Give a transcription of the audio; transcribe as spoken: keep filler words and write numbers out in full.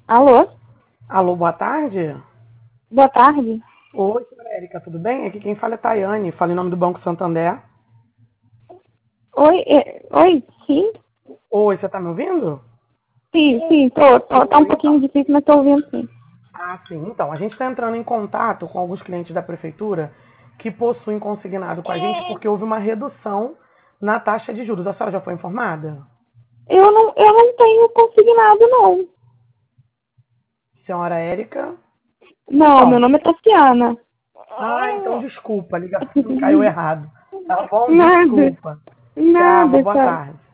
Alô? Alô, boa tarde. Boa tarde. Oi, senhora Érica, tudo bem? Aqui quem fala é Tayane, fala em nome do Banco Santander. Oi, é, oi, sim? Oi, você tá me ouvindo? Sim, sim, tô, tô, tá um Oi, então. pouquinho difícil, mas tô ouvindo sim. Ah, sim. Então, a gente está entrando em contato com alguns clientes da prefeitura que possuem consignado com a gente porque houve uma redução na taxa de juros. A senhora já foi informada? Eu não, eu não tenho consignado, não. Senhora Érica? Não, meu Então, nome é Tatiana. ah, então desculpa, a ligação caiu errado. Tá bom? Nada, Desculpa. Tchau, uma nada, boa sabe? tarde.